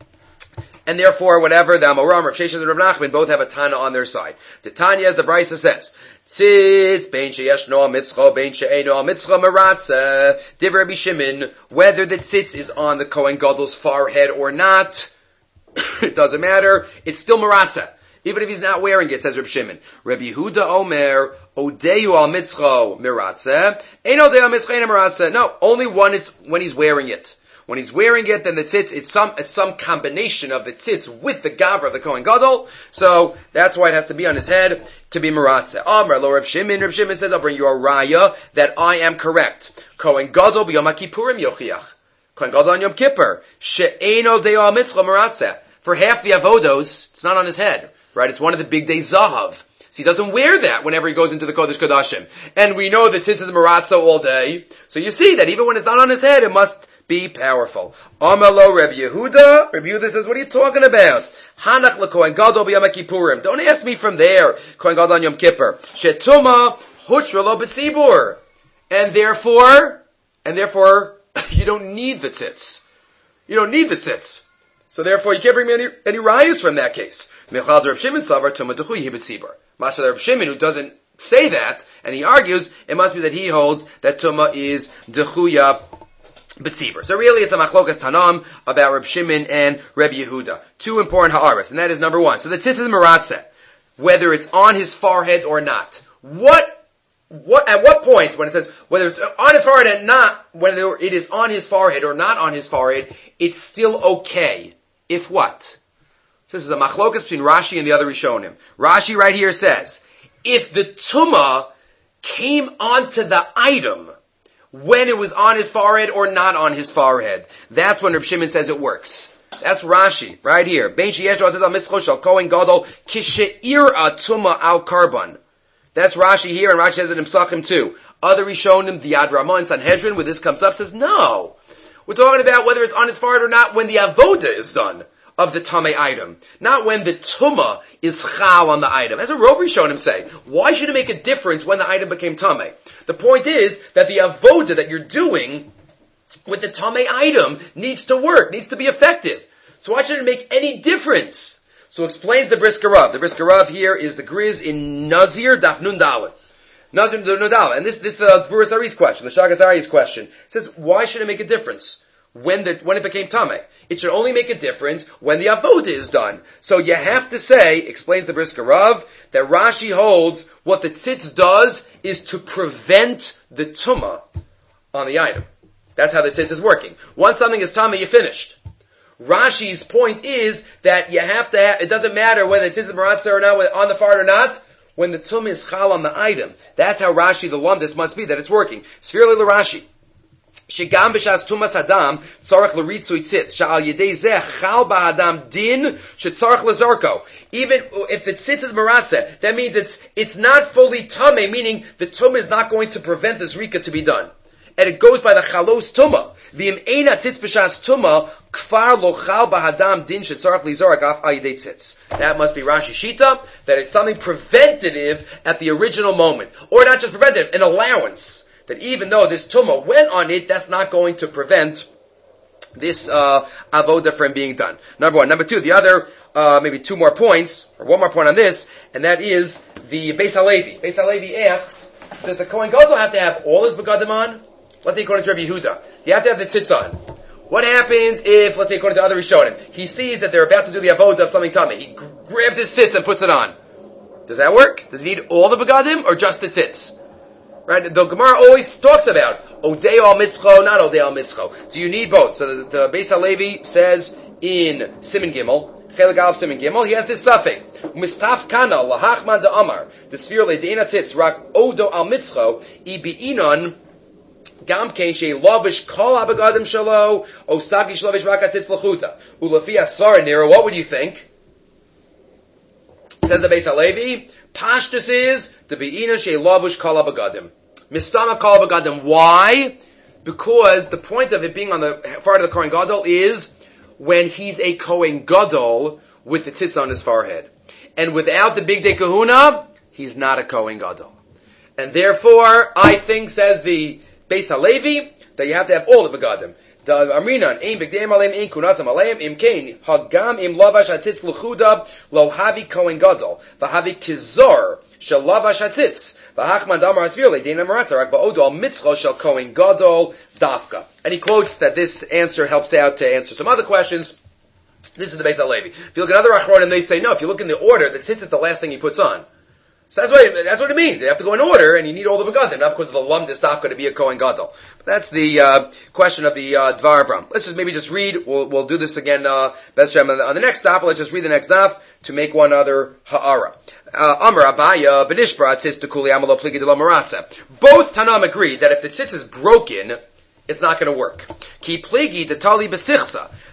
And therefore, whatever, the Amoram, Rav Sheshes and Rav Nachman both have a Tana on their side. The Tanya, as the Brisa says, Tzitz, bein sheyesh no mitzcha, bein she'eino mitzcha meratza, divrei Rabbi Shimon, whether the tzitz is on the Kohen Gadol's forehead or not, it doesn't matter, it's still meratza. Even if he's not wearing it, says Rabbi Shimon. Rabbi Yehuda Omer, Odeyu al mitzcha meratza, eino odeyu al mitzcha eino meratza. No, only one is when he's wearing it. When he's wearing it, then the tzitz, it's some, it's some combination of the tzitz with the gavra of the Kohen Gadol. So, that's why it has to be on his head to be meratzeh. Amar lo Reb Shimon, Reb Shimon says, I'll bring you a raya that I am correct. Kohen Gadol b'yom HaKippurim yochiach. Kohen Gadol on Yom Kippur. She'eino de'o mitzcha meratzeh. For half the avodos, it's not on his head. right? It's one of the big day zahav. So he doesn't wear that whenever he goes into the Kodesh Kodashim. And we know that since it's maratza all day, so you see that even when it's not on his head, it must be powerful. Amalo Reb Yehuda. Reb Yehuda says, what are you talking about? Hanach leKohen Gadol b'Yom Kippurim. Don't ask me from there. Kohen Gadol on Yom Kippur. Shetuma hutra lo b'tzibur. And therefore, and therefore, you don't need the tzitz. You don't need the tzitz. So therefore, you can't bring me any, any rayas from that case. Michal Reb Shimon Savar Tuma Dechuy Hibitzibur. Master Reb Shimon, who doesn't say that, and he argues, it must be that he holds that Tuma is Dechuya B'tzibur. So really it's a machlokas Tanam about Reb Shimon and Reb Yehuda. Two important ha'aras, and that is number one. So the tzitz is meratzeh, whether it's on his forehead or not. What, what, at what point, when it says, whether it's on his forehead and not, whether it is on his forehead or not on his forehead, it's still okay. If what? This is a machlokas between Rashi and the other Rishonim. Rashi right here says, if the tumah came onto the item when it was on his forehead or not on his forehead, that's when Reb Shimon says it works. That's Rashi right here. Bein sheyesh lo atzitz al mitzcho shel kohen gadol kishe'ira tumah al karban. That's Rashi here, and Rashi says it in Psachim too. Other Rishonim, the Yad Ramah and Sanhedrin, when this comes up, says no. We're talking about whether it's on his forehead or not when the avoda is done of the tamei item, not when the tumah is chal on the item. As a Rov Rishonim say, why should it make a difference when the item became tamei? The point is that the avoda that you're doing with the tamei item needs to work, needs to be effective. So why should it make any difference? So explains the Brisker Rav. The Brisker Rav here is the Griz in Nazir Daf Nun Dalet. Nazir Nun Dalet. And this, this is the Buras Ari's question, the Shagas Ari's question. It says, why should it make a difference when the, when it became tamei? It should only make a difference when the avoda is done. So you have to say, explains the Brisker Rav, that Rashi holds what the tzitz does is to prevent the tumah on the item. That's how the tzitz is working. Once something is tamei, you're finished. Rashi's point is that you have to have, it doesn't matter whether the tzitz is maratza or not, whether on the forehead or not, when the tumah is chal on the item. That's how Rashi, the lumdis, must be, that it's working. Sfirli l'Rashi. Shigam b'shas tumas hadam tzarech l'ritzui tzitz sha'al yedei zeh chal ba'adam din shetzarech l'zarko. Even if the tzitz is maratze, that means it's it's not fully tamei, meaning the tumah is not going to prevent the zrika to be done, and it goes by the chalos tumah. V'im eina tzitz b'shas tumah kfar lo chal ba'adam din shetzarech l'zarek af al yedei tzitz. That must be Rashi Shita, that it's something preventative at the original moment, or not just preventative, an allowance. That even though this tumah went on it, that's not going to prevent this uh, avoda from being done. Number one. Number two, the other, uh, maybe two more points, or one more point on this, and that is the Beis HaLevi. Beis HaLevi asks, does the Kohen Gadol have to have all his begadim on? Let's say according to Rabbi Yehuda, you have to have the tzitz on. What happens if, let's say according to other Rishonim, he sees that they're about to do the avoda of something tummy, he g- grabs his tzitz and puts it on. Does that work? Does he need all the begadim, or just the tzitz? Right? The Gemara always talks about Odei al Mitzcho, not Odei al Mitzcho. Do you need both? So the, the Beis HaLevi says in Siman Gimel, Chelik Aleph Siman Gimel, he has this suffix. Mistaf kana lahachman da Amar. The sphere le'deina titz rak Odo al Mitzcho, I bi'inon gam kein she lavish kol abagadim shalo, osagi shalavish rak atitz lachuta. Ulafi asfar nira, what would you think? Says the Beis HaLevi, Pashtus is the be'ina she lavush kol abagadim. Mistama kol abagadim. Why? Because the point of it being on the forehead of the Kohen Gadol is when he's a Kohen Gadol with the tzitz on his forehead. And without the big day kahuna, he's not a Kohen Gadol. And therefore, I think, says the Beis HaLevi, that you have to have all the begadim. The Amrinan, Ein Bigdeim Aleim, Ein Kunasam Aleim, Im Kain, Hagam Im Lavash Hatzitz L'chuda, Lo Havi Kohen Gadol, Vahavi Kizor, Shel Lavash Hatzitz, Vahachman Damar Hasvirle, Dein Amaratza, Rak Ba'odo Al Mitzcho Shel Kohen Gadol, Dafka. And he quotes that this answer helps out to answer some other questions. This is the Beis HaLevi. If you look at other Achronim, they say, no, if you look in the order, the tzitz is the last thing he puts on. So that's what it, that's what it means. You have to go in order, and you need all the begadim, not because of the lumdis dafka to be a Kohen Gadol. But that's the uh, question of the uh, Dvar Avram. Let's just maybe just read. We'll we'll do this again. Uh, on the next daf, let's just read the next daf to make one other ha'ara. Amar Abaya benishbra tzitz dekuli amalo pligi de la maratza. Both Tanam agree that if the tzitz is broken, it's not going to work. Ki pligi de tali besichsa.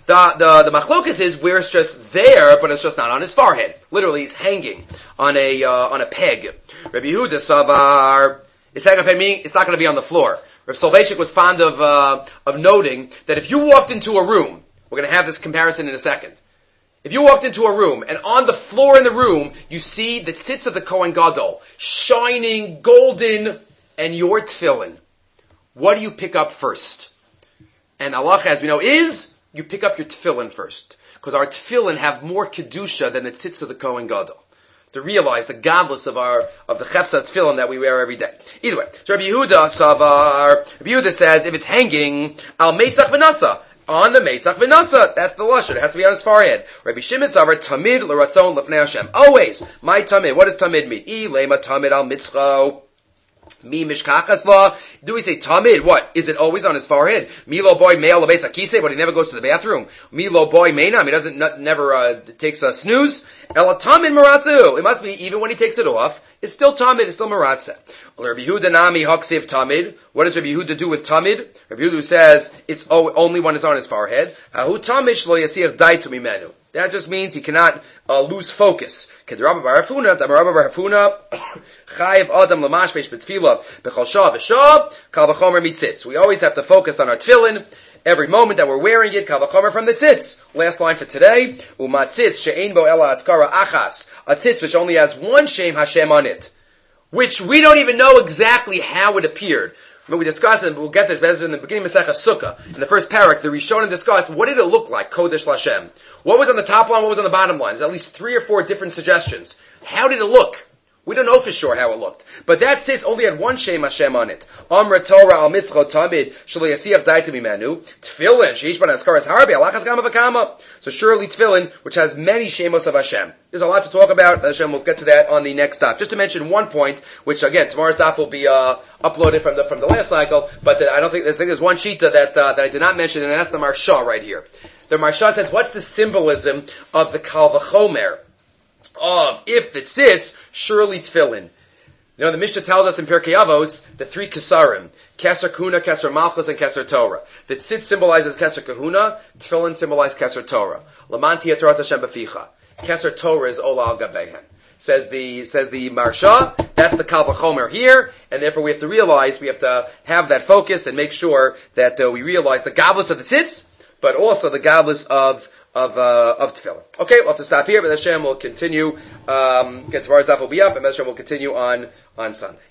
The, the, the machlokas is where it's just there, but it's just not on his forehead. Literally, it's hanging on a, uh, on a peg. Rabbi Yehuda Savar, it's not gonna meaning it's not gonna be on the floor. Rav Soloveitchik was fond of, uh, of noting that if you walked into a room, we're gonna have this comparison in a second. If you walked into a room, and on the floor in the room, you see the tzitz of the Kohen Gadol, shining, golden, and your tefillin. What do you pick up first? And halacha, as we know, is you pick up your tefillin first. Because our tefillin have more kedusha than the tzitz of the Kohen Gadol. To realize the godless of our, of the chefsa tefillin that we wear every day. Either way. So Rabbi Yehuda Savar, Rabbi Yehuda says, if it's hanging, al meitzach v'nasa, on the meitzach v'nasa, that's the lashon, it has to be on his forehead. Rabbi Shimon Savar, tamid l'ratzon l'fnei Hashem. Always, my tamid, what does tamid mean? I lema tamid al mitzcho. Mi mishkachas law. Do we say tamid? What? Is it always on his forehead? Milo boy me'al lebeis hakise, but he never goes to the bathroom. Milo boy meinam, he doesn't, not, never, uh, takes a snooze. Ela tamid maratzu. It must be, even when he takes it off, it's still tamid, it's still maratze. Rabbi Yehuda nami haksiv tamid. What does Rabbi Yehuda do with tamid? Rabbi Yehuda says, it's only when it's on his forehead. Hahu tamid shlo yasir daitu mimenu. That just means he cannot uh, lose focus. Kedrabba bar Hafuna, Damarabba bar Hafuna, Chayiv Adam Lamash Besh Betfila, Bechal Shah V'Shah, Kal V'chomer Mitzitz. We always have to focus on our tefillin, every moment that we're wearing it, Kal V'chomer from the tzitz. Last line for today, Umatzitz She'ein Bo Ela Askara Achas, a tzitz which only has one Shem Hashem on it, which we don't even know exactly how it appeared. When we discussed it, we'll get this better in the beginning of Masechah Sukkah. In the first parak, the Rishonim discussed, what did it look like, Kodesh Lashem? What was on the top line, what was on the bottom line? There's at least three or four different suggestions. How did it look? We don't know for sure how it looked. But that tzitz only had one Shem Hashem on it. Amra Torah al mitzcho tamid, shelo yasiyav daitu mimenu, tefillin, sheish ban askaras harbi, alachas gama v'kama. So surely tefillin, which has many Shemos of Hashem. There's a lot to talk about. Hashem, we'll get to that on the next daf. Just to mention one point, which again, tomorrow's daf will be, uh, uploaded from the, from the last cycle, but the, I don't think, I think there's one shita that, uh, that I did not mention, and that's the Marsha right here. The Marsha says, what's the symbolism of the Kal V'chomer? Of, if the tzitz, surely tefillin. You know, the Mishnah tells us in Pirkei Avos, the three Kesarim, Keser Kahuna, Keser Malchus, and Keser Torah. The tzitz symbolizes Keser Kahuna, tefillin symbolizes Keser Torah. Lamanti Torah Hashem B'ficha. Keser Torah is Ola al Gabehen. Says the, says the Marsha, that's the Kal V'chomer here, and therefore we have to realize, we have to have that focus and make sure that uh, we realize the godless of the tzitz, but also the godless of of uh, of tefillin. Okay, we'll have to stop here, but Hashem will continue. Um, get tomorrow's daf will be up, and Hashem will continue on on Sunday.